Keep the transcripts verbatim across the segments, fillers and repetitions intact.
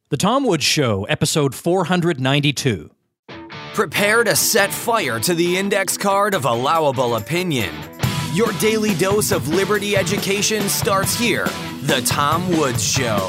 The Tom Woods Show, episode four ninety-two. Prepare to set fire to the index card of allowable opinion. Your daily dose of liberty education starts here. The Tom Woods Show.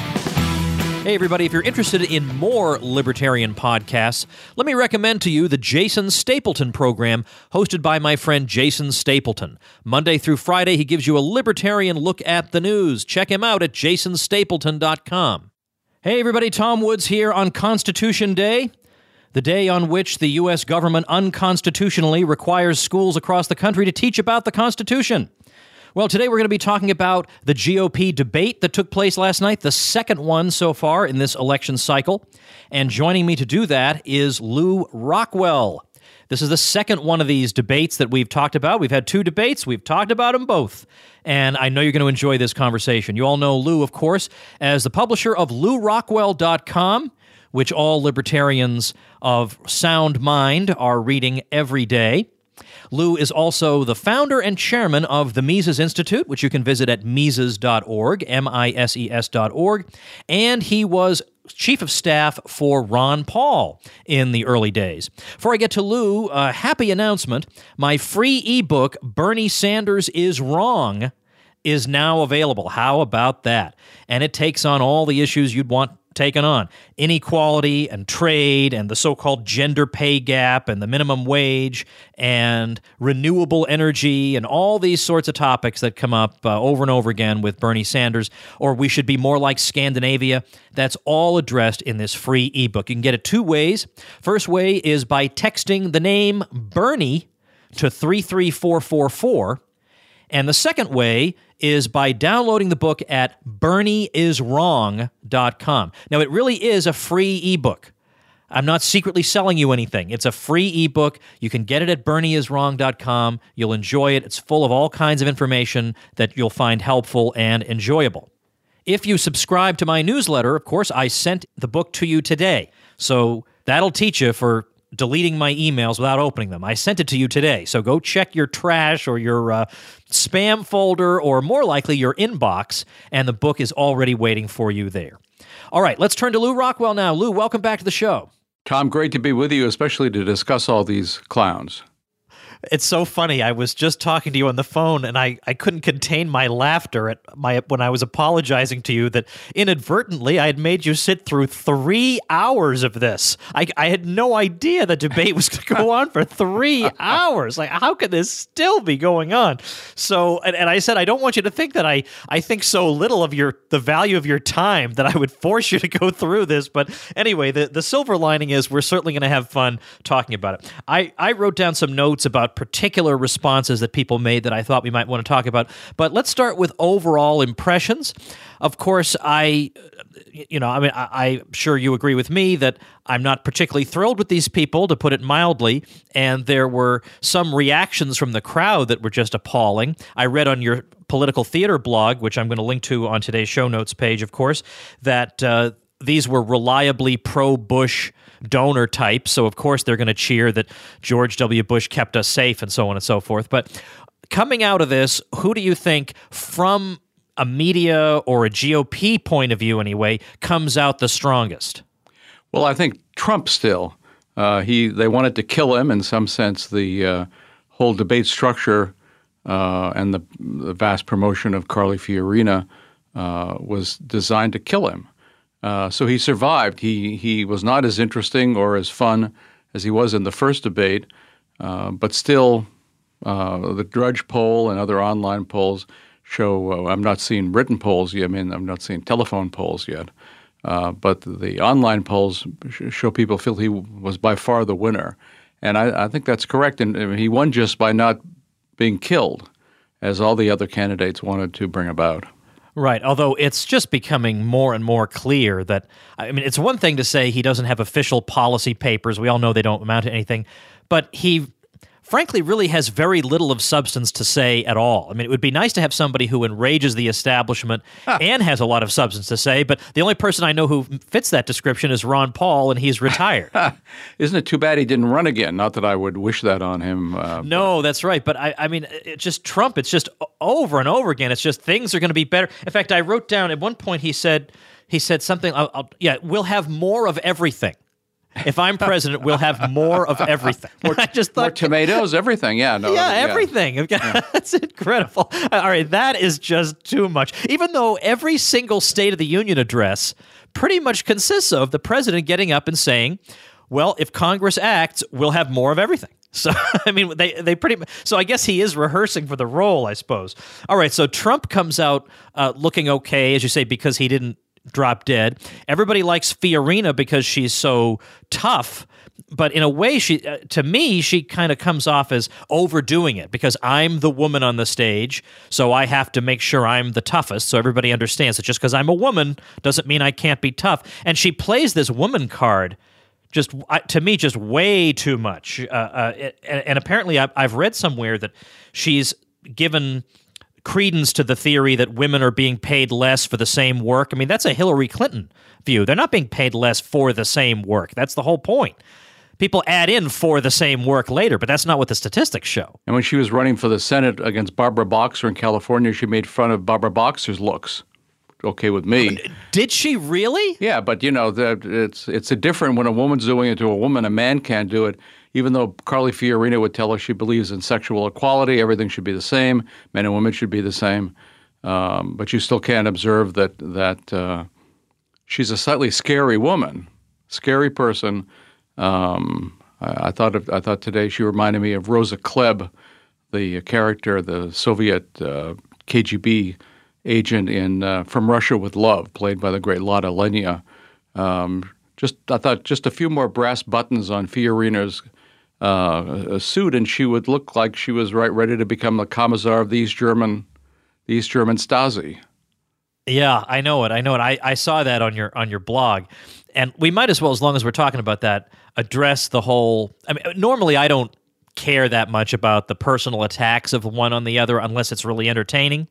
Hey, everybody, if you're interested in more libertarian podcasts, let me recommend to you the Jason Stapleton program hosted by my friend Jason Stapleton. Monday through Friday, he gives you a libertarian look at the news. Check him out at jason stapleton dot com. Hey, everybody, Tom Woods here on Constitution Day, the day on which the U S government unconstitutionally requires schools across the country to teach about the Constitution. Well, today we're going to be talking about the G O P debate that took place last night, the second one so far in this election cycle. And joining me to do that is Lew Rockwell. This is the second one of these debates that we've talked about. We've had two debates. We've talked about them both. And I know you're going to enjoy this conversation. You all know Lew, of course, as the publisher of lew rockwell dot com, which all libertarians of sound mind are reading every day. Lew is also the founder and chairman of the Mises Institute, which you can visit at mises dot org, M I S E S dot org, and he was chief of staff for Ron Paul in the early days. Before I get to Lew, a happy announcement. My free ebook, Bernie Sanders is Wrong, is now available. How about that? And it takes on all the issues you'd want taken on. Inequality and trade and the so-called gender pay gap and the minimum wage and renewable energy and all these sorts of topics that come up uh, over and over again with Bernie Sanders, or we should be more like Scandinavia. That's all addressed in this free ebook. You can get it two ways. First way is by texting the name Bernie to three three four four four. And the second way is by downloading the book at bernie is wrong dot com. Now, it really is a free ebook. I'm not secretly selling you anything. It's a free ebook. You can get it at bernie is wrong dot com. You'll enjoy it. It's full of all kinds of information that you'll find helpful and enjoyable. If you subscribe to my newsletter, of course, I sent the book to you today. So that'll teach you for deleting my emails without opening them. I sent it to you today, so go check your trash or your uh, spam folder, or more likely your inbox, and the book is already waiting for you there. All right, let's turn to Lew Rockwell now. Lew, welcome back to the show. Tom, great to be with you, especially to discuss all these clowns. It's so funny. I was just talking to you on the phone, and I, I couldn't contain my laughter at my when I was apologizing to you that inadvertently I had made you sit through three hours of this. I, I had no idea the debate was going to go on for three hours. Like, how could this still be going on? So, and, and I said, I don't want you to think that I, I think so little of your the value of your time that I would force you to go through this. But anyway, the, the silver lining is we're certainly going to have fun talking about it. I, I wrote down some notes about particular responses that people made that I thought we might want to talk about. But let's start with overall impressions. Of course, I, you know, I mean, I, I'm sure you agree with me that I'm not particularly thrilled with these people, to put it mildly, and there were some reactions from the crowd that were just appalling. I read on your Political Theater blog, which I'm going to link to on today's show notes page, of course, that uh, these were reliably pro-Bush donor types, so of course they're going to cheer that George W. Bush kept us safe and so on and so forth. But coming out of this, who do you think, from a media or a G O P point of view anyway, comes out the strongest? Well, I think Trump still. Uh, he they wanted to kill him in some sense. The uh, whole debate structure uh, and the, the vast promotion of Carly Fiorina uh, was designed to kill him. Uh, so he survived. He he was not as interesting or as fun as he was in the first debate, uh, but still uh, the Drudge poll and other online polls show, uh, I'm not seeing written polls yet, I mean, I'm not seeing telephone polls yet, uh, but the online polls show people feel he was by far the winner. And I, I think that's correct. And I mean, he won just by not being killed, as all the other candidates wanted to bring about. Right, although it's just becoming more and more clear that, I mean, it's one thing to say he doesn't have official policy papers. We all know they don't amount to anything. But he frankly really has very little of substance to say at all. I mean, it would be nice to have somebody who enrages the establishment and has a lot of substance to say, but the only person I know who fits that description is Ron Paul, and he's retired. Isn't it too bad he didn't run again? Not that I would wish that on him. Uh, no, but. that's right. But I, I mean, it's just Trump. It's just over and over again. It's just things are going to be better. In fact, I wrote down at one point he said he said something. I'll, I'll, yeah, we'll have more of everything. If I'm president, we'll have more of everything. More, I just thought, more tomatoes, everything. Yeah, no, yeah, yeah. everything. Yeah. That's incredible. All right, that is just too much. Even though every single State of the Union address pretty much consists of the president getting up and saying, well, if Congress acts, we'll have more of everything. So, I mean, they, they pretty much, so I guess he is rehearsing for the role, I suppose. All right, so Trump comes out uh, looking okay, as you say, because he didn't drop dead. Everybody likes Fiorina because she's so tough, but in a way, she uh, to me, she kind of comes off as overdoing it because I'm the woman on the stage, so I have to make sure I'm the toughest, so everybody understands that just because I'm a woman doesn't mean I can't be tough. And she plays this woman card just, uh, to me, just way too much. Uh, uh, and, and apparently, I've, I've read somewhere that she's given credence to the theory that women are being paid less for the same work. I mean, that's a Hillary Clinton view. They're not being paid less for the same work. That's the whole point. People add in for the same work later, but that's not what the statistics show. And when she was running for the Senate against Barbara Boxer in California, she made fun of Barbara Boxer's looks. Okay with me. Did she really? Yeah, but you know, the, it's it's a different when a woman's doing it to a woman, a man can't do it. Even though Carly Fiorina would tell us she believes in sexual equality, everything should be the same, men and women should be the same. Um, but you still can't observe that that uh, she's a slightly scary woman, scary person. Um, I, I thought of, I thought today she reminded me of Rosa Klebb, the character, the Soviet uh, K G B agent in uh, From Russia with Love, played by the great Lada Lenya. Um, just I thought just a few more brass buttons on Fiorina's uh, suit, and she would look like she was right ready to become the commissar of the East German, the East German Stasi. Yeah, I know it. I know it. I, I saw that on your on your blog, and we might as well, as long as we're talking about that, address the whole. I mean, normally I don't care that much about the personal attacks of one on the other unless it's really entertaining.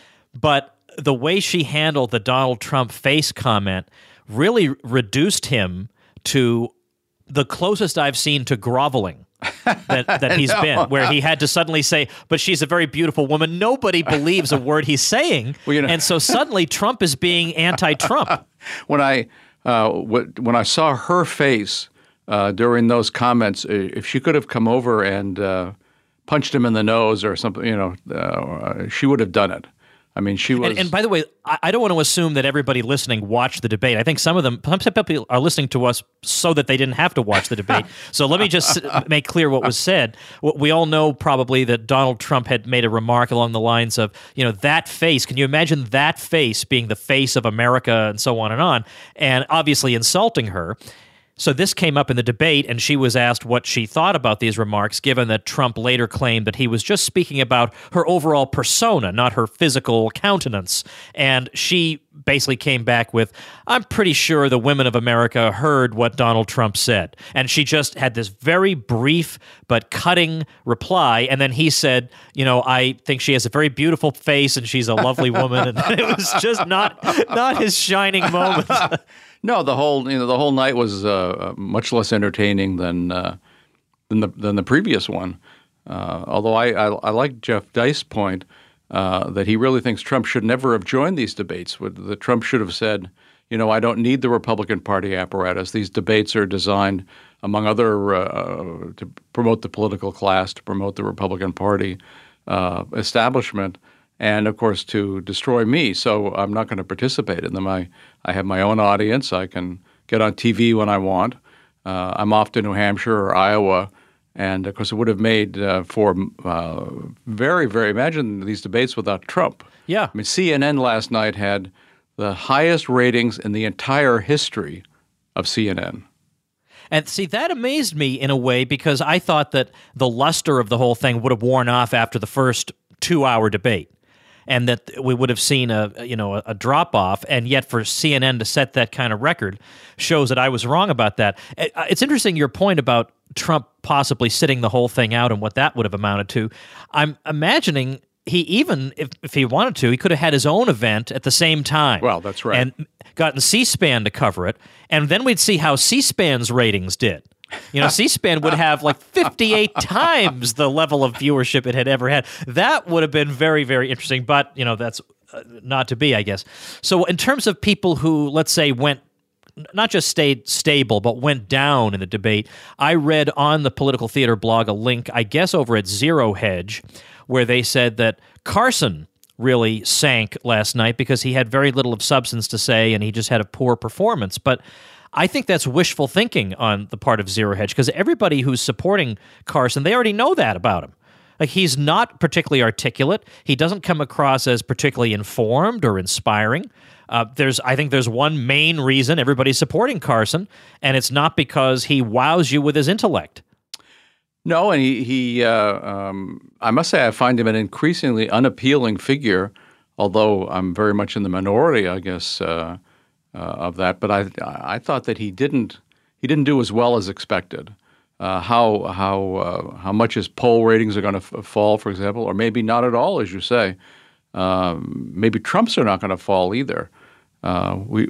But the way she handled the Donald Trump face comment really reduced him to the closest I've seen to groveling that, that he's been, where he had to suddenly say, but she's a very beautiful woman. Nobody believes a word he's saying. Well, you know. And so suddenly Trump is being anti-Trump. When I uh, w- when I saw her face uh, during those comments, if she could have come over and uh, punched him in the nose or something, you know, uh, she would have done it. I mean, she was. And, and by the way, I, I don't want to assume that everybody listening watched the debate. I think some of them, some people are listening to us so that they didn't have to watch the debate. So let me just make clear what was said. We all know probably that Donald Trump had made a remark along the lines of, you know, that face. Can you imagine that face being the face of America and so on and on? And obviously insulting her. So this came up in the debate, and she was asked what she thought about these remarks, given that Trump later claimed that he was just speaking about her overall persona, not her physical countenance. And she basically came back with, I'm pretty sure the women of America heard what Donald Trump said. And she just had this very brief but cutting reply. And then he said, you know, I think she has a very beautiful face and she's a lovely woman. And it was just not not his shining moment. No, the whole you know the whole night was uh, much less entertaining than uh, than the than the previous one. Uh, although I, I I like Jeff Deist's point uh, that he really thinks Trump should never have joined these debates. That Trump should have said, you know, I don't need the Republican Party apparatus. These debates are designed, among other, uh, to promote the political class, to promote the Republican Party uh, establishment. And, of course, to destroy me. So I'm not going to participate in them. I, I have my own audience. I can get on T V when I want. Uh, I'm off to New Hampshire or Iowa. And, of course, it would have made uh, for uh, very, very – imagine these debates without Trump. Yeah. I mean, C N N last night had the highest ratings in the entire history of C N N. And see, that amazed me in a way because I thought that the luster of the whole thing would have worn off after the first two-hour debate. And that we would have seen a you know a, a drop off, and yet for C N N to set that kind of record shows that I was wrong about that. It's interesting your point about Trump possibly sitting the whole thing out and what that would have amounted to. I'm imagining he even if, if he wanted to, he could have had his own event at the same time. Well, that's right, and gotten C-SPAN to cover it, and then we'd see how C-SPAN's ratings did. You know, C-SPAN would have like fifty-eight times the level of viewership it had ever had. That would have been very, very interesting. But, you know, that's not to be, I guess. So in terms of people who, let's say, went not just stayed stable, but went down in the debate, I read on the Political Theater blog a link, I guess over at Zero Hedge, where they said that Carson really sank last night because he had very little of substance to say and he just had a poor performance. But I think that's wishful thinking on the part of Zero Hedge, because everybody who's supporting Carson, they already know that about him. Like, he's not particularly articulate. He doesn't come across as particularly informed or inspiring. Uh, there's, I think there's one main reason everybody's supporting Carson, and it's not because he wows you with his intellect. No, and he, he uh, um, I must say I find him an increasingly unappealing figure, although I'm very much in the minority, I guess, uh, uh, of that. But I I thought that he didn't he didn't do as well as expected. Uh, how how uh, how much his poll ratings are going to f- fall, for example, or maybe not at all, as you say. Um, maybe Trump's are not going to fall either. Uh, we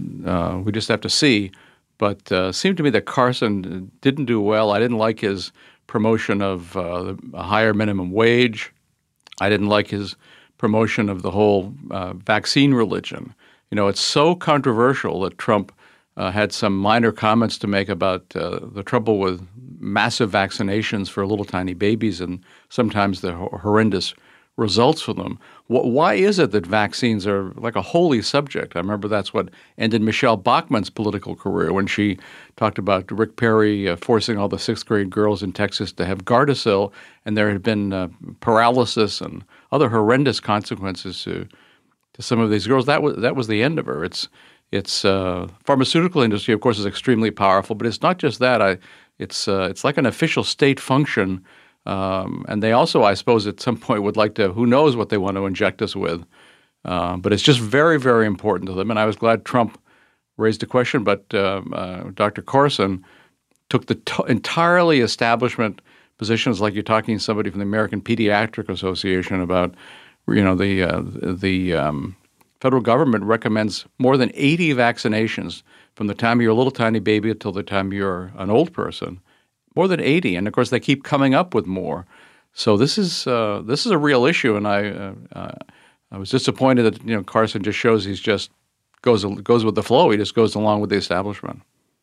uh, we just have to see. But uh, it seemed to me that Carson didn't do well. I didn't like his promotion of uh, a higher minimum wage. I didn't like his promotion of the whole uh, vaccine religion. You know, it's so controversial that Trump uh, had some minor comments to make about uh, the trouble with massive vaccinations for little tiny babies and sometimes the ho- horrendous results from them. Wh- why is it that vaccines are like a holy subject? I remember that's what ended Michelle Bachmann's political career when she talked about Rick Perry uh, forcing all the sixth grade girls in Texas to have Gardasil, and there had been uh, paralysis and other horrendous consequences to to some of these girls. That was that was the end of her. It's it's uh, pharmaceutical industry, of course, is extremely powerful, but it's not just that. I it's uh, it's like an official state function. Um, and they also, I suppose, at some point would like to, who knows what they want to inject us with. Uh, but it's just very, very important to them. And I was glad Trump raised the question. But uh, uh, Doctor Carson took the t- entirely establishment positions, like you're talking to somebody from the American Pediatric Association about, you know, the, uh, the um, federal government recommends more than eighty vaccinations from the time you're a little tiny baby until the time you're an old person. More than eighty, and of course they keep coming up with more. So this is uh, this is a real issue, and I uh, uh, I was disappointed that you know Carson just shows he's just goes goes with the flow. He just goes along with the establishment.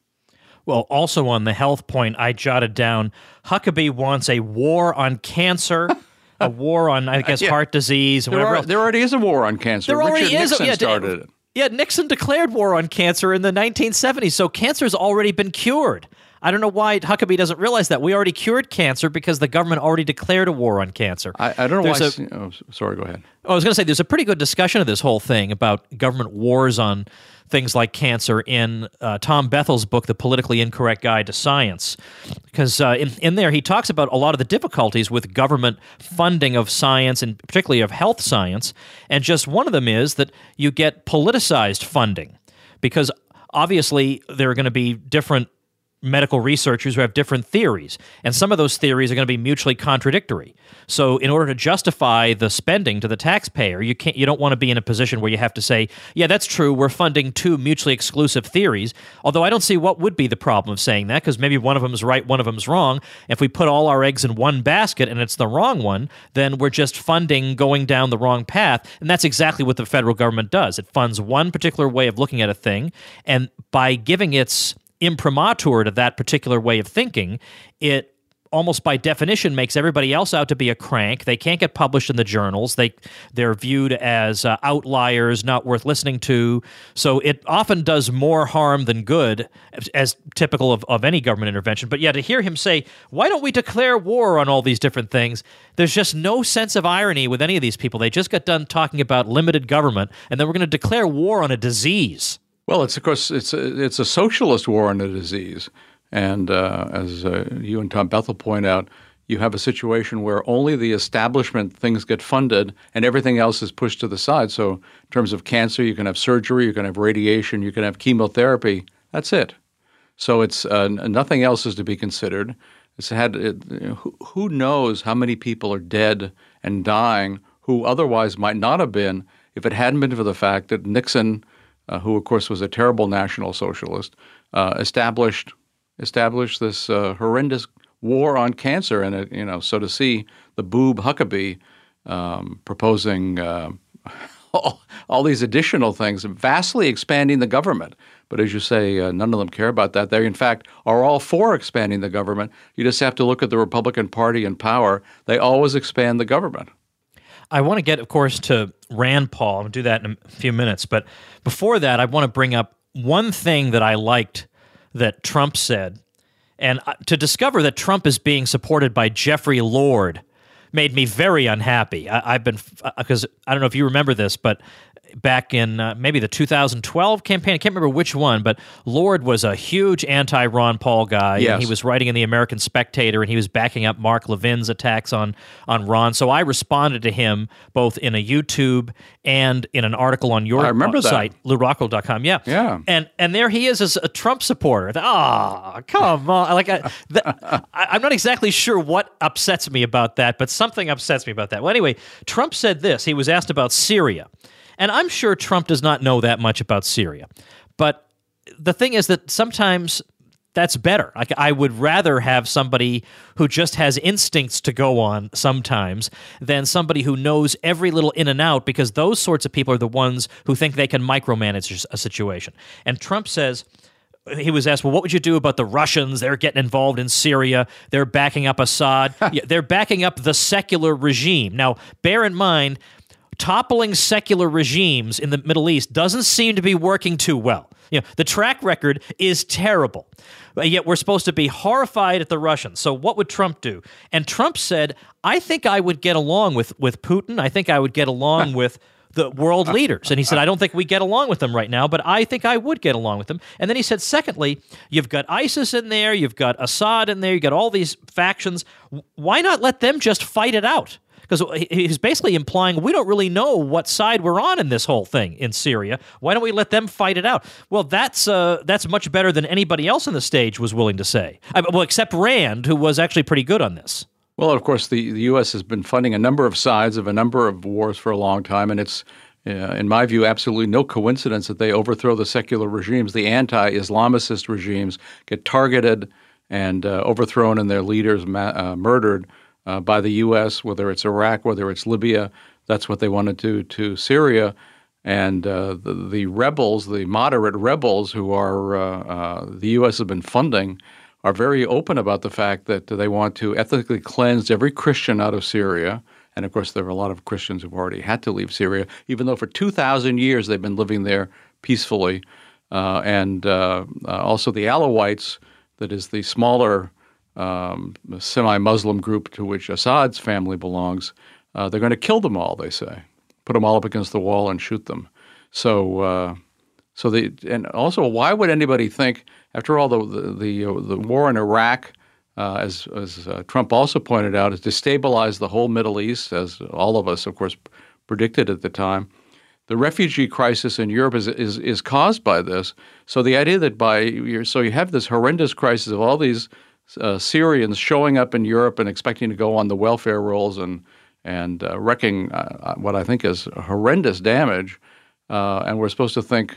Well, also on the health point, I jotted down Huckabee wants a war on cancer, a war on I guess yeah. heart disease, and there, whatever are, else. there already is a war on cancer. There already Richard is. Nixon yeah, started it. Yeah, Nixon declared war on cancer in the nineteen seventies, so cancer's already been cured. I don't know why Huckabee doesn't realize that. We already cured cancer because the government already declared a war on cancer. I, I don't know there's why. A, oh, sorry, go ahead. I was going to say there's a pretty good discussion of this whole thing about government wars on things like cancer in uh, Tom Bethel's book, The Politically Incorrect Guide to Science. Because uh, in, in there he talks about a lot of the difficulties with government funding of science, and particularly of health science. And just one of them is that you get politicized funding. Because obviously there are going to be different medical researchers who have different theories, and some of those theories are going to be mutually contradictory. So in order to justify the spending to the taxpayer, you can't you don't want to be in a position where you have to say, yeah, that's true, we're funding two mutually exclusive theories, although I don't see what would be the problem of saying that, because maybe one of them is right, one of them is wrong. If we put all our eggs in one basket and it's the wrong one, then we're just funding going down the wrong path, and that's exactly what the federal government does. It funds one particular way of looking at a thing, and by giving its imprimatur to that particular way of thinking, it almost by definition makes everybody else out to be a crank. They can't get published in the journals. They, they're viewed as uh, outliers, not worth listening to. So it often does more harm than good, as, as typical of, of any government intervention. But yeah, to hear him say, why don't we declare war on all these different things? There's just no sense of irony with any of these people. They just got done talking about limited government, and then we're going to declare war on a disease. Well, it's of course it's a, it's a socialist war on a disease, and uh, as uh, you and Tom Bethel point out, you have a situation where only the establishment things get funded, and everything else is pushed to the side. So, in terms of cancer, you can have surgery, you can have radiation, you can have chemotherapy. That's it. So it's uh, nothing else is to be considered. It's had it, who, who knows how many people are dead and dying who otherwise might not have been if it hadn't been for the fact that Nixon, Uh, who, of course, was a terrible National Socialist, uh, established established this uh, horrendous war on cancer. And, it, you know, so to see the boob Huckabee um, proposing uh, all, all these additional things, vastly expanding the government. But as you say, uh, none of them care about that. They, in fact, are all for expanding the government. You just have to look at the Republican Party in power. They always expand the government. I want to get, of course, to Rand Paul. I'll do that in a few minutes. But before that, I want to bring up one thing that I liked that Trump said. And to discover that Trump is being supported by Jeffrey Lord made me very unhappy. I, I've been, because I don't know if you remember this, but back in uh, maybe the two thousand twelve campaign, I can't remember which one, but Lord was a huge anti-Ron Paul guy. Yes. And he was writing in the American Spectator, and he was backing up Mark Levin's attacks on, on Ron. So I responded to him both in a YouTube and in an article on your I remember that. site, lou rockwell dot com. Yeah. Yeah. And and there he is as a Trump supporter. Ah, oh, come on. Like I, the, I, I'm not exactly sure what upsets me about that, but something upsets me about that. Well, anyway, Trump said this. He was asked about Syria. And I'm sure Trump does not know that much about Syria. But the thing is that sometimes that's better. Like, I would rather have somebody who just has instincts to go on sometimes than somebody who knows every little in and out, because those sorts of people are the ones who think they can micromanage a situation. And Trump says, he was asked, well, what would you do about the Russians? They're getting involved in Syria. They're backing up Assad. Yeah, they're backing up the secular regime. Now, bear in mind, toppling secular regimes in the Middle East doesn't seem to be working too well. You know, the track record is terrible. Yet we're supposed to be horrified at the Russians. So what would Trump do? And Trump said, I think I would get along with, with Putin. I think I would get along with the world leaders. And he said, I don't think we get along with them right now, but I think I would get along with them. And then he said, secondly, you've got ISIS in there, you've got Assad in there, you've got all these factions. Why not let them just fight it out? Because he's basically implying we don't really know what side we're on in this whole thing in Syria. Why don't we let them fight it out? Well, that's uh, that's much better than anybody else on the stage was willing to say. I mean, well, except Rand, who was actually pretty good on this. Well, of course, the, the U S has been funding a number of sides of a number of wars for a long time, and it's, uh, in my view, absolutely no coincidence that they overthrow the secular regimes. The anti-Islamicist regimes get targeted and uh, overthrown and their leaders ma- uh, murdered Uh, by the U S, whether it's Iraq, whether it's Libya. That's what they want to do to Syria. And uh, the, the rebels, the moderate rebels who are uh, uh, the U S has been funding, are very open about the fact that they want to ethnically cleanse every Christian out of Syria. And, of course, there are a lot of Christians who've already had to leave Syria, even though for two thousand years they've been living there peacefully. Uh, and uh, uh, also the Alawites, that is the smaller Um, semi-Muslim group to which Assad's family belongs, uh, they're going to kill them all, they say. Put them all up against the wall and shoot them. So, uh, so the and also, why would anybody think, after all, the the the, uh, the war in Iraq, uh, as as uh, Trump also pointed out, has destabilized the whole Middle East, as all of us, of course, predicted at the time. The refugee crisis in Europe is is is caused by this. So the idea that by so you have this horrendous crisis of all these Uh, Syrians showing up in Europe and expecting to go on the welfare rolls and and uh, wrecking uh, what I think is horrendous damage, uh, and we're supposed to think,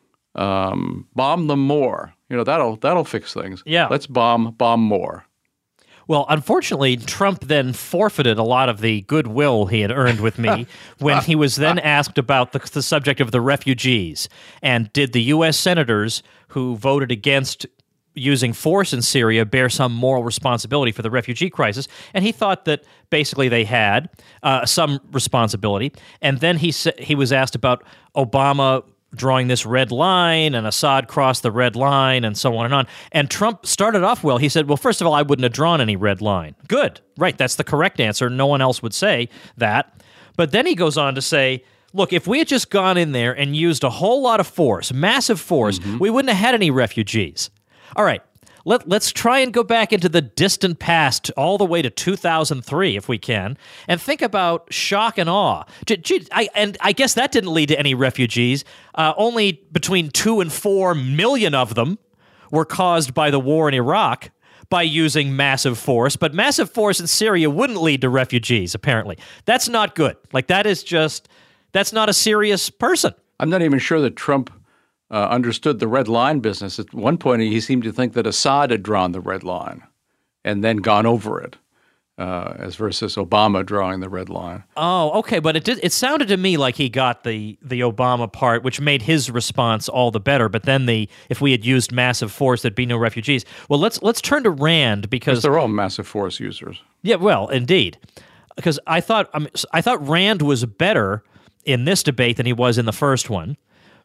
um, bomb them more. You know, that'll that'll fix things. Yeah, let's bomb bomb more. Well, unfortunately, Trump then forfeited a lot of the goodwill he had earned with me when he was then asked about the, the subject of the refugees, and did the U S senators who voted against using force in Syria bear some moral responsibility for the refugee crisis? And he thought that basically they had uh, some responsibility. And then he sa- he was asked about Obama drawing this red line, and Assad crossed the red line, and so on and on. And Trump started off well. He said, well, first of all, I wouldn't have drawn any red line. Good. Right. That's the correct answer. No one else would say that. But then he goes on to say, look, if we had just gone in there and used a whole lot of force, massive force, mm-hmm. we wouldn't have had any refugees. All right, Let, let's try and go back into the distant past all the way to two thousand three, if we can, and think about shock and awe. Gee, I, and I guess that didn't lead to any refugees. Uh, only between two and four million of them were caused by the war in Iraq by using massive force. But massive force in Syria wouldn't lead to refugees, apparently. That's not good. Like, that is just, that's not a serious person. I'm not even sure that Trump Uh, understood the red line business. At one point, he seemed to think that Assad had drawn the red line and then gone over it. uh, as versus Obama drawing the red line. Oh, okay, but it did, it sounded to me like he got the the Obama part, which made his response all the better. But then the if we had used massive force, there'd be no refugees. Well, let's let's turn to Rand because they're all massive force users. Yeah, well, indeed, because I thought um, I thought Rand was better in this debate than he was in the first one.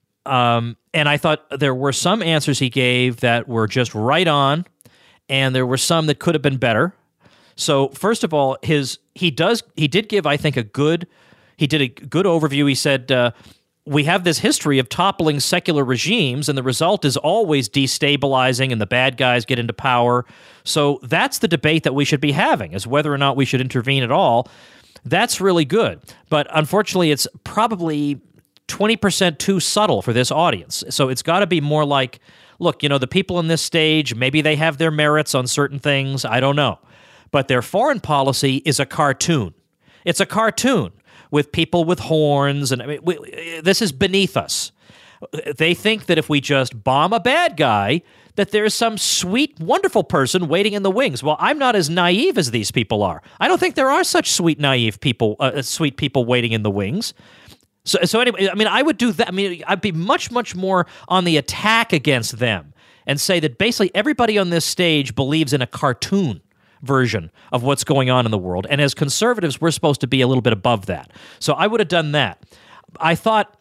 Um, and I thought there were some answers he gave that were just right on, and there were some that could have been better. So first of all, his he does he did give I think a good he did a good overview. He said uh, we have this history of toppling secular regimes, and the result is always destabilizing, and the bad guys get into power. So that's the debate that we should be having, is whether or not we should intervene at all. That's really good, but unfortunately, it's probably twenty percent too subtle for this audience. So it's got to be more like, look, you know, the people on this stage, maybe they have their merits on certain things, I don't know. But their foreign policy is a cartoon. It's a cartoon with people with horns, and I mean, we, this is beneath us. They think that if we just bomb a bad guy, that there's some sweet, wonderful person waiting in the wings. Well, I'm not as naive as these people are. I don't think there are such sweet, naive people, uh, sweet people waiting in the wings. So, so anyway, I mean, I would do that. I mean, I'd be much, much more on the attack against them and say that basically everybody on this stage believes in a cartoon version of what's going on in the world. And as conservatives, we're supposed to be a little bit above that. So I would have done that. I thought,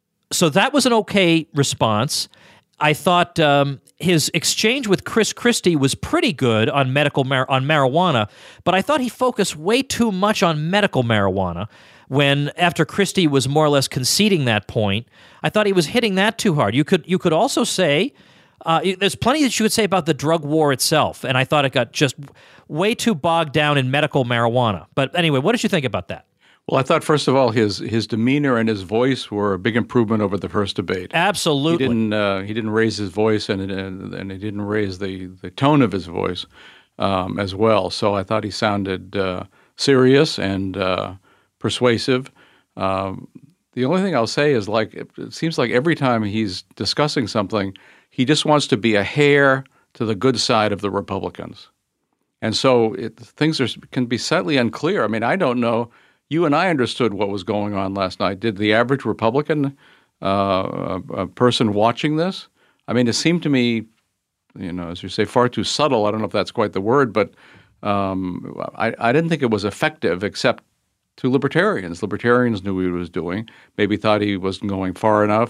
so that was an okay response. I thought um, his exchange with Chris Christie was pretty good on medical mar- on marijuana, but I thought he focused way too much on medical marijuana. When after Christie was more or less conceding that point, I thought he was hitting that too hard. You could you could also say uh, there's plenty that you could say about the drug war itself, and I thought it got just way too bogged down in medical marijuana. But anyway, what did you think about that? Well, I thought, first of all, his his demeanor and his voice were a big improvement over the first debate. Absolutely. He didn't uh, he didn't raise his voice, and and, and he didn't raise the, the tone of his voice um, as well. So I thought he sounded uh, serious and uh, persuasive. Um, the only thing I'll say is, like, it, it seems like every time he's discussing something, he just wants to be a hair to the good side of the Republicans. And so it, things are, can be slightly unclear. I mean, I don't know. You and I understood what was going on last night. Did the average Republican uh, a, a person watching this? I mean, it seemed to me, you know, as you say, far too subtle. I don't know if that's quite the word, but um, I, I didn't think it was effective except to libertarians. Libertarians knew what he was doing, maybe thought he wasn't going far enough.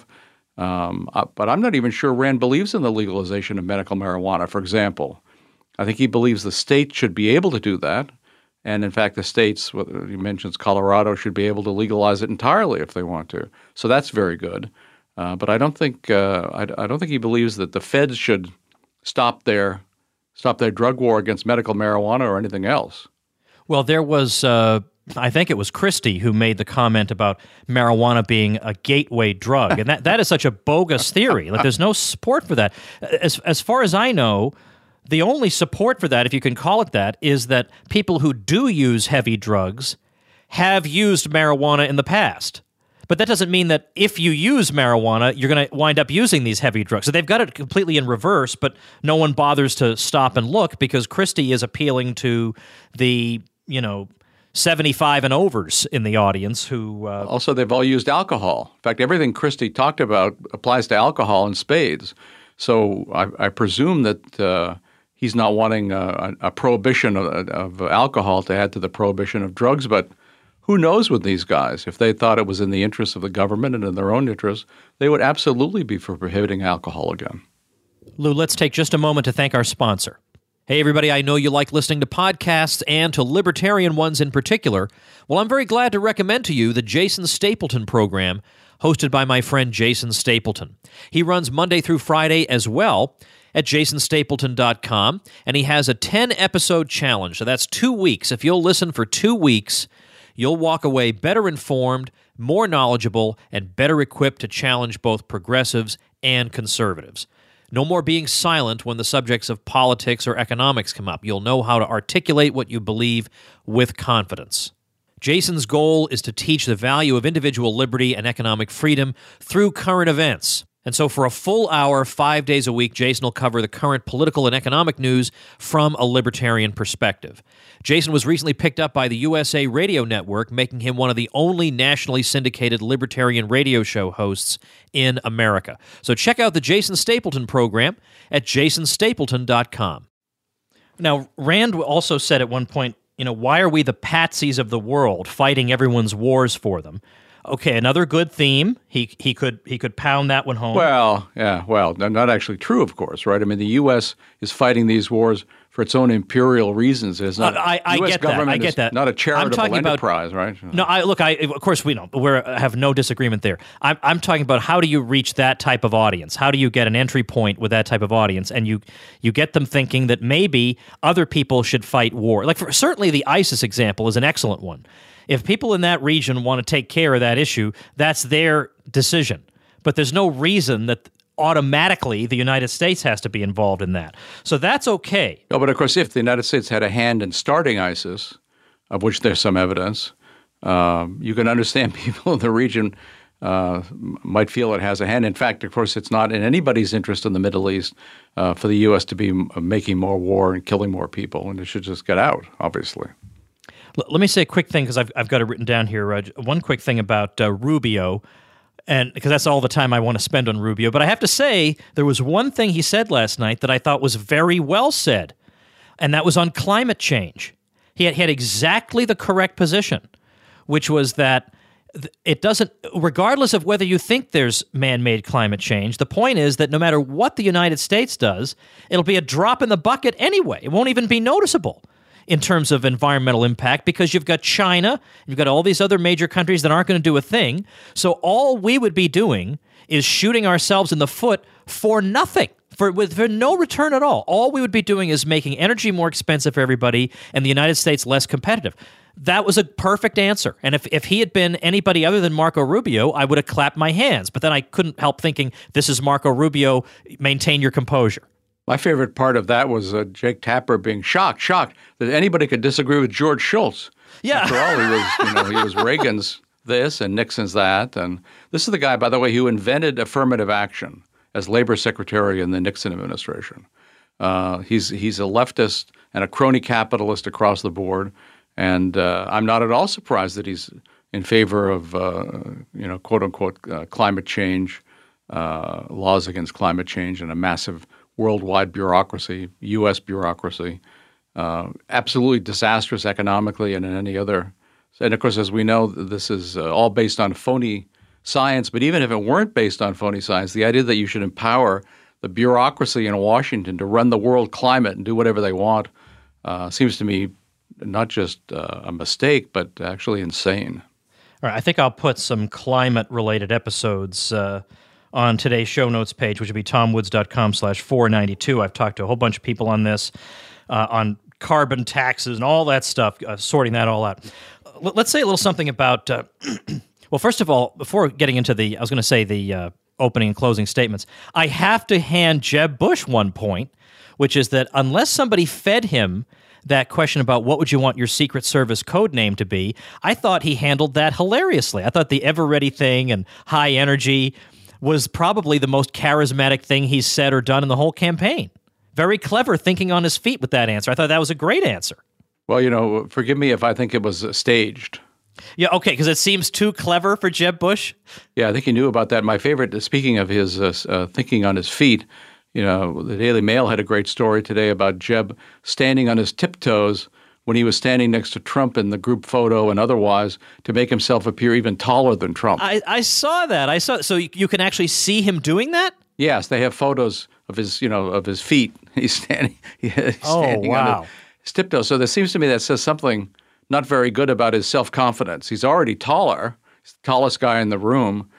Um, uh, but I'm not even sure Rand believes in the legalization of medical marijuana, for example. I think he believes the state should be able to do that. And in fact, the states, he mentions Colorado, should be able to legalize it entirely if they want to. So that's very good. Uh, but I don't think uh, I, I don't think he believes that the feds should stop their stop their drug war against medical marijuana or anything else. Well, there was, uh, I think it was Christie who made the comment about marijuana being a gateway drug, and that, that is such a bogus theory. Like, there's no support for that. As as far as I know, the only support for that, if you can call it that, is that people who do use heavy drugs have used marijuana in the past. But that doesn't mean that if you use marijuana, you're going to wind up using these heavy drugs. So they've got it completely in reverse, but no one bothers to stop and look because Christie is appealing to the, you know, seventy-five and overs in the audience who... Uh, also, they've all used alcohol. In fact, everything Christie talked about applies to alcohol in spades. So I, I presume that... Uh, He's not wanting a, a prohibition of, of alcohol to add to the prohibition of drugs, but who knows with these guys? If they thought it was in the interest of the government and in their own interest, they would absolutely be for prohibiting alcohol again. Lou, let's take just a moment to thank our sponsor. Hey, everybody, I know you like listening to podcasts and to libertarian ones in particular. Well, I'm very glad to recommend to you the Jason Stapleton program, hosted by my friend Jason Stapleton. He runs Monday through Friday as well at jason stapleton dot com, and he has a ten-episode challenge. So that's two weeks. If you'll listen for two weeks, you'll walk away better informed, more knowledgeable, and better equipped to challenge both progressives and conservatives. No more being silent when the subjects of politics or economics come up. You'll know how to articulate what you believe with confidence. Jason's goal is to teach the value of individual liberty and economic freedom through current events. And so for a full hour, five days a week, Jason will cover the current political and economic news from a libertarian perspective. Jason was recently picked up by the U S A Radio Network, making him one of the only nationally syndicated libertarian radio show hosts in America. So check out the Jason Stapleton program at jason stapleton dot com. Now, Rand also said at one point, you know, why are we the patsies of the world fighting everyone's wars for them? Okay, another good theme. He he could he could pound that one home. Well, yeah, well, not actually true, of course, right? I mean, the U S is fighting these wars for its own imperial reasons. It's not. Uh, I, I U S get that. I get that. Not a charitable I'm enterprise, about, right? No, I look. I of course we know. We have no disagreement there. I'm I'm talking about how do you reach that type of audience? How do you get an entry point with that type of audience? And you you get them thinking that maybe other people should fight war. Like for, certainly the ISIS example is an excellent one. If people in that region want to take care of that issue, that's their decision. But there's no reason that automatically the United States has to be involved in that. So that's okay. No, but of course, if the United States had a hand in starting ISIS, of which there's some evidence, um, you can understand people in the region uh, might feel it has a hand. In fact, of course, it's not in anybody's interest in the Middle East uh, for the U S to be making more war and killing more people, and it should just get out, obviously. Let me say a quick thing, because I've, I've got it written down here. Uh, one quick thing about uh, Rubio, and because that's all the time I want to spend on Rubio. But I have to say, there was one thing he said last night that I thought was very well said, and that was on climate change. He had, he had exactly the correct position, which was that it doesn't, regardless of whether you think there's man-made climate change, the point is that no matter what the United States does, it'll be a drop in the bucket anyway. It won't even be noticeable in terms of environmental impact, because you've got China, you've got all these other major countries that aren't going to do a thing. So all we would be doing is shooting ourselves in the foot for nothing, for with for no return at all. All we would be doing is making energy more expensive for everybody and the United States less competitive. That was a perfect answer. And if, if he had been anybody other than Marco Rubio, I would have clapped my hands. But then I couldn't help thinking, this is Marco Rubio, maintain your composure. My favorite part of that was uh, Jake Tapper being shocked, shocked that anybody could disagree with George Shultz. Yeah. After all, he was, you know, he was Reagan's this and Nixon's that. And this is the guy, by the way, who invented affirmative action as labor secretary in the Nixon administration. Uh, he's he's a leftist and a crony capitalist across the board. And uh, I'm not at all surprised that he's in favor of, uh, you know, quote unquote, uh, climate change, uh, laws against climate change, and a massive worldwide bureaucracy, U S bureaucracy, uh, absolutely disastrous economically and in any other. And of course, as we know, this is uh, all based on phony science. But even if it weren't based on phony science, the idea that you should empower the bureaucracy in Washington to run the world climate and do whatever they want uh, seems to me not just uh, a mistake, but actually insane. All right, I think I'll put some climate-related episodes uh, on today's show notes page, which will be tomwoods.com slash 492. I've talked to a whole bunch of people on this, uh, on carbon taxes and all that stuff, uh, sorting that all out. L- let's say a little something about, uh, well, first of all, before getting into the, I was going to say the uh, opening and closing statements, I have to hand Jeb Bush one point, which is that unless somebody fed him that question about what would you want your Secret Service code name to be, I thought he handled that hilariously. I thought the ever-ready thing and high energy was probably the most charismatic thing he's said or done in the whole campaign. Very clever thinking on his feet with that answer. I thought that was a great answer. Well, you know, forgive me if I think it was uh, staged. Yeah, okay, because it seems too clever for Jeb Bush. Yeah, I think he knew about that. My favorite, speaking of his uh, uh, thinking on his feet, you know, the Daily Mail had a great story today about Jeb standing on his tiptoes when he was standing next to Trump in the group photo and otherwise to make himself appear even taller than Trump. I, I saw that. I saw. So you, you can actually see him doing that? Yes, they have photos of his, you know, of his feet. He's standing, he's oh, standing wow. on his, his tiptoes. So there seems to me that says something not very good about his self-confidence. He's already taller. He's the tallest guy in the room.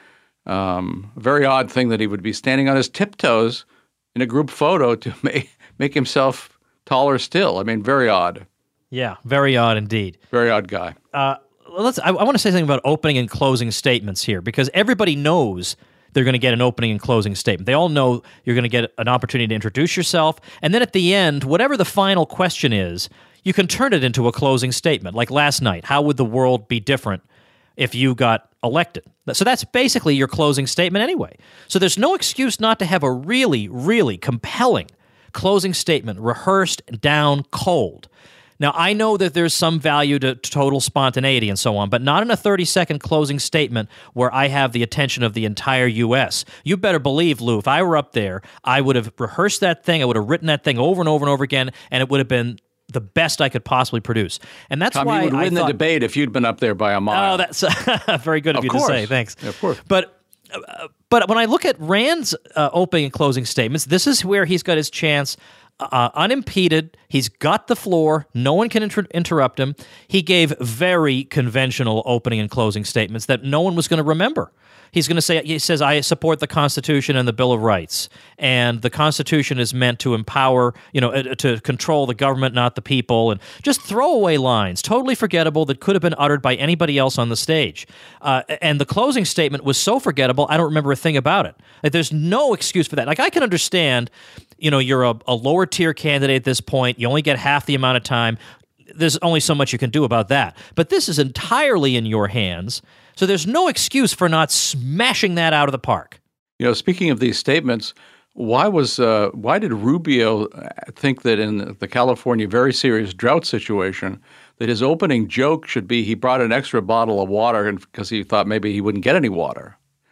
Um, a very odd thing that he would be standing on his tiptoes in a group photo to make, make himself taller still. I mean, very odd. Yeah, very odd indeed. Very odd guy. Uh, let's. I, I want to say something about opening and closing statements here, because everybody knows they're going to get an opening and closing statement. They all know you're going to get an opportunity to introduce yourself, and then at the end, whatever the final question is, you can turn it into a closing statement. Like last night, how would the world be different if you got elected. So that's basically your closing statement anyway. So there's no excuse not to have a really, really compelling closing statement, rehearsed down cold. Now, I know that there's some value to, to total spontaneity and so on, but not in a thirty-second closing statement where I have the attention of the entire U S. You better believe, Lou, if I were up there, I would have rehearsed that thing, I would have written that thing over and over and over again, and it would have been the best I could possibly produce. And that's Tom, why you would I win thought, the debate if you'd been up there by a mile. Oh, that's very good of, of you course. to say. Thanks. Yeah, of course. But uh, but when I look at Rand's uh, opening and closing statements, this is where he's got his chance. Uh, unimpeded, he's got the floor, no one can inter- interrupt him. He gave very conventional opening and closing statements that no one was going to remember. He's going to say, he says, I support the Constitution and the Bill of Rights, and the Constitution is meant to empower, you know, uh, to control the government, not the people, and just throwaway lines, totally forgettable, that could have been uttered by anybody else on the stage. Uh, and the closing statement was so forgettable, I don't remember a thing about it. Like, there's no excuse for that. Like, I can understand, you know, you're a, a lower tier candidate at this point, you only get half the amount of time. There's only so much you can do about that. But this is entirely in your hands, so there's no excuse for not smashing that out of the park. You know, speaking of these statements, why was uh, why did Rubio think that in the California very serious drought situation that his opening joke should be he brought an extra bottle of water because he thought maybe he wouldn't get any water?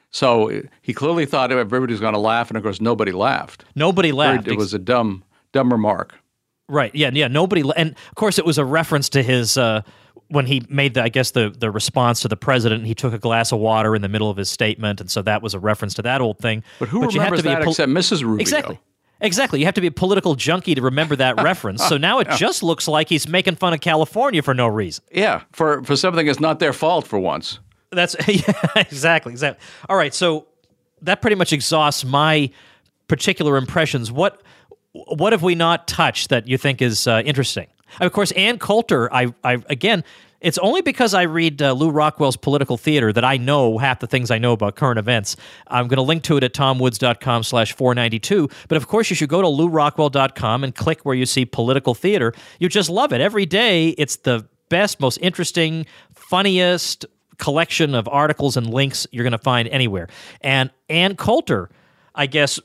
So he clearly thought everybody was going to laugh, and of course nobody laughed. Nobody laughed. It was a dumb, dumb remark. Right. Yeah. Yeah. Nobody. And of course, it was a reference to his uh, when he made the, I guess, the the response to the president. He took a glass of water in the middle of his statement, and so that was a reference to that old thing. But who but remembers that pol- except Missus Rubio? Exactly. Exactly. You have to be a political junkie to remember that reference. So now it just looks like he's making fun of California for no reason. Yeah, for for something that's not their fault for once. That's yeah, exactly, exactly. All right, so that pretty much exhausts my particular impressions. What what have we not touched that you think is uh, interesting? Of course, Ann Coulter. I, I again, it's only because I read uh, Lou Rockwell's Political Theater that I know half the things I know about current events. I'm going to link to it at tomwoods.com slash 492. But of course, you should go to lou rockwell dot com and click where you see Political Theater. You just love it. Every day, it's the best, most interesting, funniest collection of articles and links you're going to find anywhere. And Ann Coulter, I guess,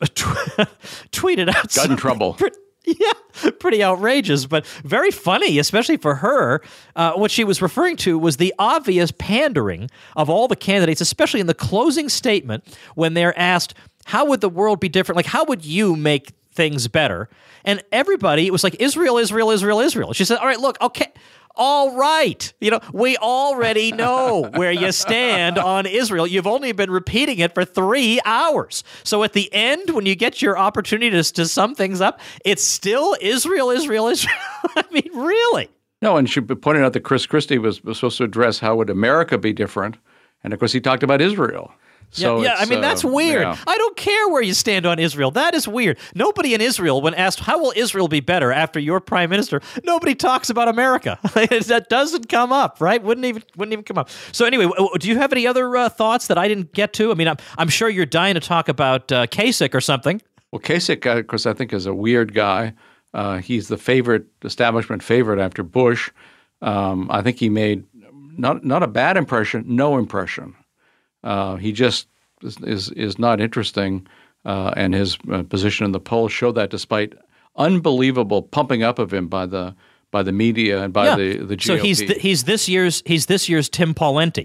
tweeted out got in trouble. Pretty, yeah, pretty outrageous, but very funny, especially for her. Uh, what she was referring to was the obvious pandering of all the candidates, especially in the closing statement when they're asked, how would the world be different? Like, how would you make things better? And everybody, it was like, Israel, Israel, Israel, Israel. She said, all right, look, okay. All right. You know, we already know where you stand on Israel. You've only been repeating it for three hours. So at the end, when you get your opportunity to, to sum things up, it's still Israel, Israel, Israel. I mean, really? No, and she pointed out that Chris Christie was, was supposed to address how would America be different. And of course, he talked about Israel. So yeah, yeah, I mean, that's uh, weird. Yeah. I don't care where you stand on Israel. That is weird. Nobody in Israel, when asked, how will Israel be better after your prime minister, nobody talks about America. That doesn't come up, right? Wouldn't even wouldn't even come up. So anyway, do you have any other uh, thoughts that I didn't get to? I mean, I'm, I'm sure you're dying to talk about uh, Kasich or something. Well, Kasich, uh, of course, I think is a weird guy. Uh, he's the favorite, establishment favorite after Bush. Um, I think he made not not a bad impression, no impression. Uh, he just is is, is not interesting, uh, and his uh, position in the polls showed that, despite unbelievable pumping up of him by the by the media and by yeah. the the G O P. So he's th- he's this year's he's this year's Tim Pawlenty.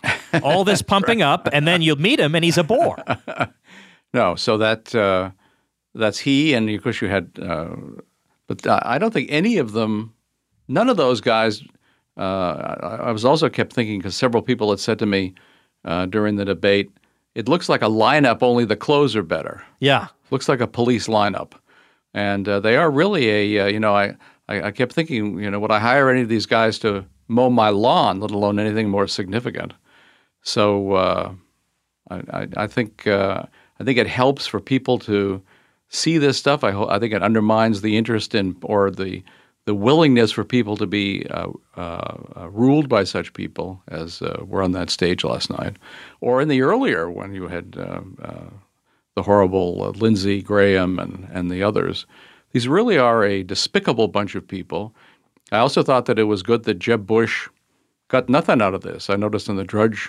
All this pumping up, and then you'll meet him, and he's a bore. No, so that uh, that's he, and of course you had, uh, but I don't think any of them, none of those guys. Uh, I, I was also kept thinking, because several people had said to me uh, during the debate, it looks like a lineup, only the clothes are better. Yeah. Looks like a police lineup. And uh, they are really a, uh, you know, I, I, I kept thinking, you know, would I hire any of these guys to mow my lawn, let alone anything more significant? So uh, I, I, I think uh, I think it helps for people to see this stuff. I, ho- I think it undermines the interest in, or the the willingness for people to be uh, uh, uh, ruled by such people as uh, were on that stage last night, or in the earlier when you had uh, uh, the horrible uh, Lindsey Graham and, and the others. These really are a despicable bunch of people. I also thought that it was good that Jeb Bush got nothing out of this. I noticed in the Drudge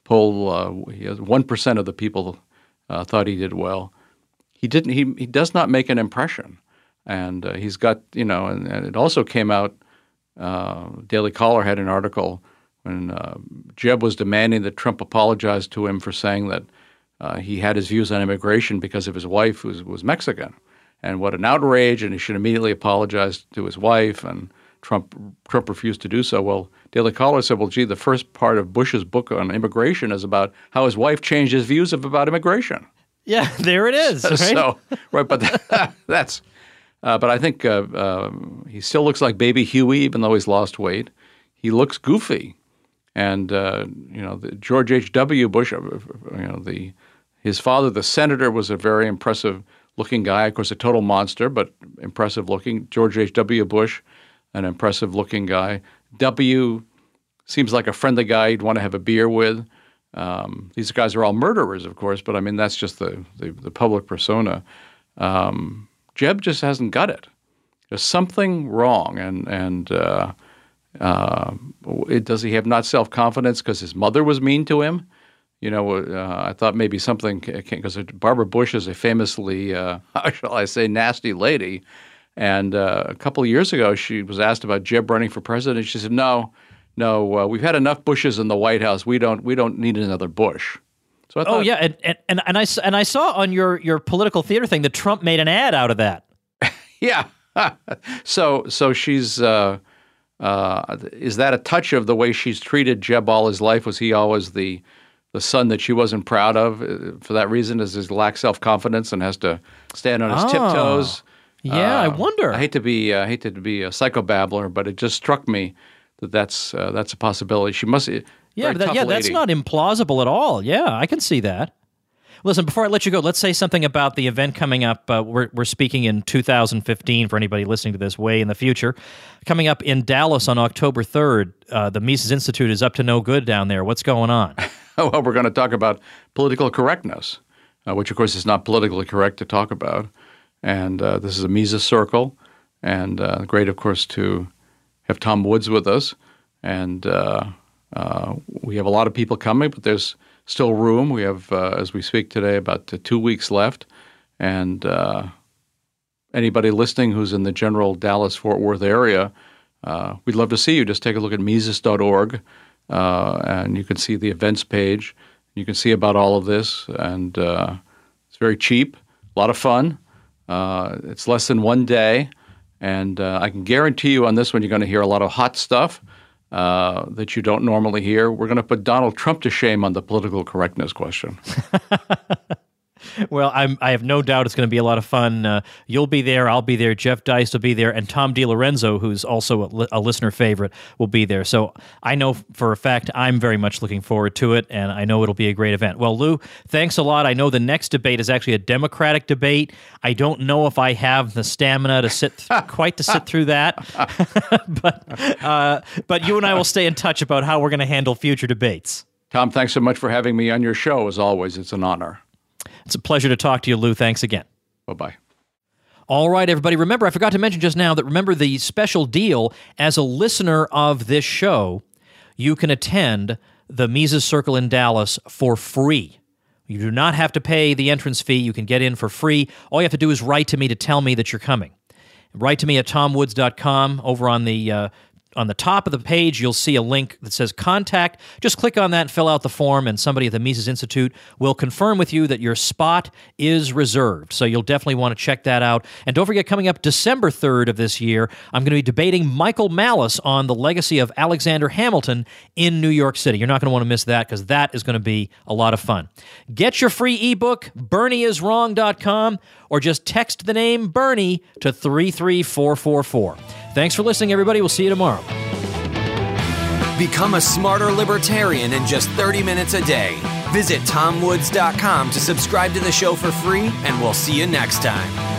poll, uh, he has one percent of the people uh, thought he did well. He didn't. He he does not make an impression, and uh, he's got you know. And, and it also came out. Uh, Daily Caller had an article when uh, Jeb was demanding that Trump apologize to him for saying that uh, he had his views on immigration because of his wife was was Mexican, and what an outrage! And he should immediately apologize to his wife. And Trump Trump refused to do so. Well, Daily Caller said, "Well, gee, the first part of Bush's book on immigration is about how his wife changed his views of, about immigration." Yeah, there it is. Right? So, right, but that, that's. Uh, but I think uh, uh, he still looks like Baby Huey, even though he's lost weight. He looks goofy, and uh, you know, the George H W. Bush, uh, you know, the his father, the senator, was a very impressive-looking guy. Of course, a total monster, but impressive-looking. George H W. Bush, an impressive-looking guy. W seems like a friendly guy you'd want to have a beer with. Um, these guys are all murderers, of course, but I mean that's just the the, the public persona. Um, Jeb just hasn't got it. There's something wrong, and and uh, uh, it, does he have not self-confidence because his mother was mean to him? You know, uh, I thought maybe something because Barbara Bush is a famously, uh, how shall I say, nasty lady, and uh, a couple of years ago she was asked about Jeb running for president. She said, "No, no, uh, we've had enough Bushes in the White House. We don't we don't need another Bush." So I thought, oh yeah, and, and and and I and I saw on your your political theater thing that Trump made an ad out of that. Yeah, so so she's uh, uh, is that a touch of the way she's treated Jeb all his life? Was he always the the son that she wasn't proud of? For that reason, is his lack self confidence and has to stand on his oh, tiptoes? Yeah, uh, I wonder. I hate to be uh, I hate to be a psychobabbler, but it just struck me that that's uh, that's a possibility. She must. Yeah, but that, yeah, that's not implausible at all. Yeah, I can see that. Listen, before I let you go, let's say something about the event coming up. Uh, we're, we're speaking in two thousand fifteen for anybody listening to this way in the future. Coming up in Dallas on October third, uh, the Mises Institute is up to no good down there. What's going on? Well, we're going to talk about political correctness, uh, which, of course, is not politically correct to talk about. And uh, this is a Mises Circle, and uh, great, of course, to have Tom Woods with us. And uh, uh, we have a lot of people coming, but there's still room. We have, uh, as we speak today, about uh, two weeks left. And uh, anybody listening who's in the general Dallas-Fort Worth area, uh, we'd love to see you. Just take a look at Mises dot org, uh, and you can see the events page. You can see about all of this. And uh, it's very cheap, a lot of fun. Uh, it's less than one day. And uh, I can guarantee you on this one, you're going to hear a lot of hot stuff uh, that you don't normally hear. We're going to put Donald Trump to shame on the political correctness question. Well, I'm, I have no doubt it's going to be a lot of fun. Uh, you'll be there, I'll be there, Jeff Deist will be there, and Tom DiLorenzo, who's also a, li- a listener favorite, will be there. So I know for a fact I'm very much looking forward to it, and I know it'll be a great event. Well, Lou, thanks a lot. I know the next debate is actually a Democratic debate. I don't know if I have the stamina to sit th- quite to sit through that, but uh, but you and I will stay in touch about how we're going to handle future debates. Tom, thanks so much for having me on your show. As always, it's an honor. It's a pleasure to talk to you, Lou. Thanks again. Bye-bye. All right, everybody. Remember, I forgot to mention just now that remember the special deal as a listener of this show, you can attend the Mises Circle in Dallas for free. You do not have to pay the entrance fee. You can get in for free. All you have to do is write to me to tell me that you're coming. Write to me at tom woods dot com. Over on the uh, on the top of the page, you'll see a link that says Contact. Just click on that and fill out the form, and somebody at the Mises Institute will confirm with you that your spot is reserved. So you'll definitely want to check that out. And don't forget, coming up December third of this year, I'm going to be debating Michael Malice on the legacy of Alexander Hamilton in New York City. You're not going to want to miss that because that is going to be a lot of fun. Get your free ebook, bernie is wrong dot com, or just text the name Bernie to three three four four four. Thanks for listening, everybody. We'll see you tomorrow. Become a smarter libertarian in just thirty minutes a day. Visit tom woods dot com to subscribe to the show for free, and we'll see you next time.